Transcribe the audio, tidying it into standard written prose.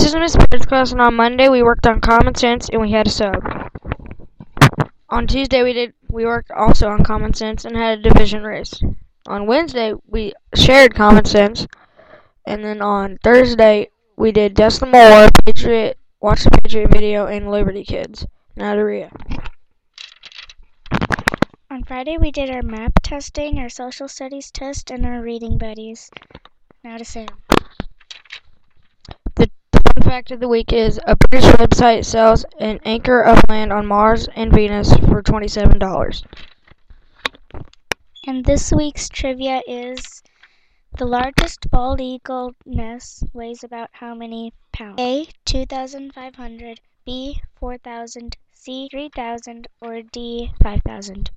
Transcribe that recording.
is Miss Bird's class, and on Monday we worked on Common Sense and we had a sub. On Tuesday we worked also on Common Sense and had a division race. On Wednesday we shared Common Sense, and then on Thursday we did Dustin Moore, Patriot, Watch the Patriot video, and Liberty Kids. Now to Rhea. On Friday we did our map testing, our social studies test, and our reading buddies. Now to Sam. The fun fact of the week is a British website sells an acre of land on Mars and Venus for $27. And this week's trivia is: the largest bald eagle nest weighs about how many pounds? A. 2,500, B. 4,000, C. 3,000, or D. 5,000?